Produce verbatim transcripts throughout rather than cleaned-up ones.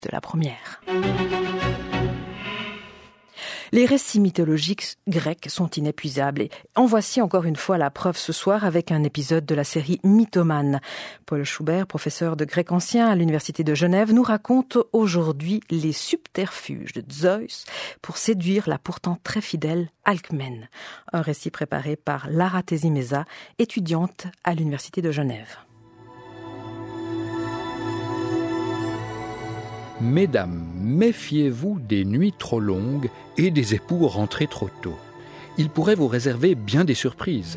de la première. Les récits mythologiques grecs sont inépuisables et en voici encore une fois la preuve ce soir avec un épisode de la série Mythomane. Paul Schubert, professeur de grec ancien à l'Université de Genève, nous raconte aujourd'hui les subterfuges de Zeus pour séduire la pourtant très fidèle Alcmène. Un récit préparé par Lara Tesimeza, étudiante à l'Université de Genève. Mesdames, méfiez-vous des nuits trop longues et des époux rentrés trop tôt. Ils pourraient vous réserver bien des surprises.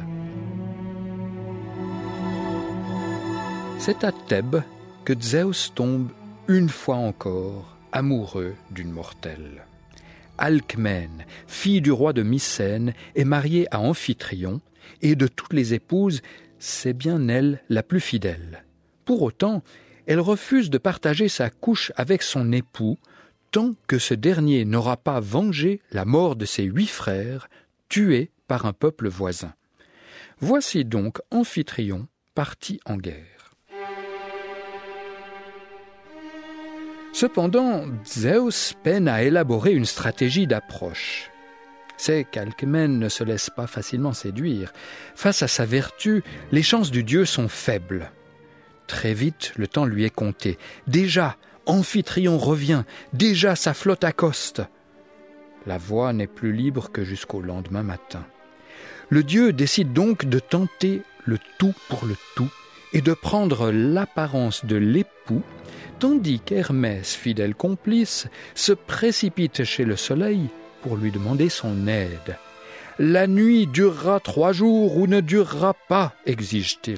C'est à Thèbes que Zeus tombe une fois encore amoureux d'une mortelle. Alcmène, fille du roi de Mycène, est mariée à Amphitryon et de toutes les épouses, c'est bien elle la plus fidèle. Pour autant, elle refuse de partager sa couche avec son époux tant que ce dernier n'aura pas vengé la mort de ses huit frères, tués par un peuple voisin. Voici donc Amphitryon parti en guerre. Cependant, Zeus peine à élaborer une stratégie d'approche. C'est qu'Alcmène ne se laisse pas facilement séduire. Face à sa vertu, les chances du dieu sont faibles. Très vite, le temps lui est compté. Déjà, Amphitryon revient. Déjà, sa flotte accoste. La voie n'est plus libre que jusqu'au lendemain matin. Le dieu décide donc de tenter le tout pour le tout et de prendre l'apparence de l'époux, tandis qu'Hermès, fidèle complice, se précipite chez le soleil pour lui demander son aide. « La nuit durera trois jours ou ne durera pas », exige-t-il.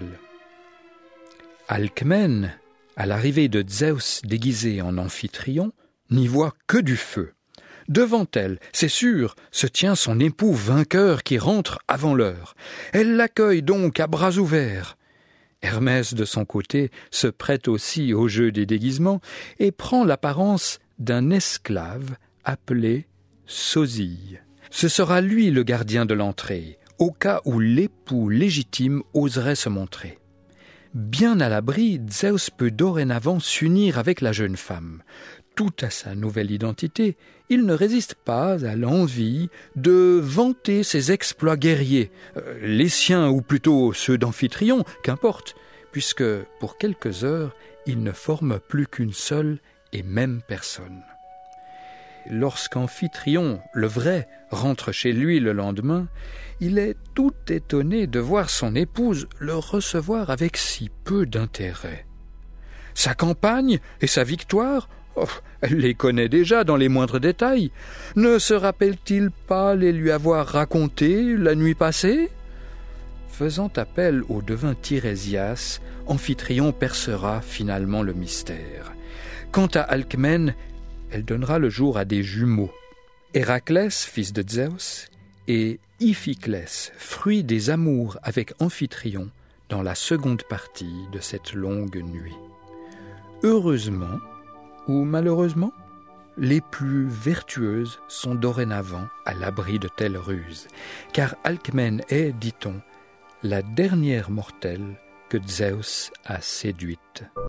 Alcmène, à l'arrivée de Zeus déguisé en Amphitryon, n'y voit que du feu. Devant elle, c'est sûr, se tient son époux vainqueur qui rentre avant l'heure. Elle l'accueille donc à bras ouverts. Hermès, de son côté, se prête aussi au jeu des déguisements et prend l'apparence d'un esclave appelé Sosie. Ce sera lui le gardien de l'entrée, au cas où l'époux légitime oserait se montrer. Bien à l'abri, Zeus peut dorénavant s'unir avec la jeune femme. Tout à sa nouvelle identité, il ne résiste pas à l'envie de vanter ses exploits guerriers, euh, les siens ou plutôt ceux d'Amphitryon, qu'importe, puisque pour quelques heures, il ne forme plus qu'une seule et même personne. Lorsqu'Amphitryon, le vrai, rentre chez lui le lendemain, il est tout étonné de voir son épouse le recevoir avec si peu d'intérêt. Sa campagne et sa victoire, oh, elle les connaît déjà dans les moindres détails. Ne se rappelle-t-il pas les lui avoir racontées la nuit passée ? Faisant appel au devin Tirésias, Amphitryon percera finalement le mystère. Quant à Alcmène, elle donnera le jour à des jumeaux, Héraclès, fils de Zeus, et Iphiclès, fruit des amours avec Amphitryon, dans la seconde partie de cette longue nuit. Heureusement, ou malheureusement, les plus vertueuses sont dorénavant à l'abri de telles ruses, car Alcmène est, dit-on, la dernière mortelle que Zeus a séduite.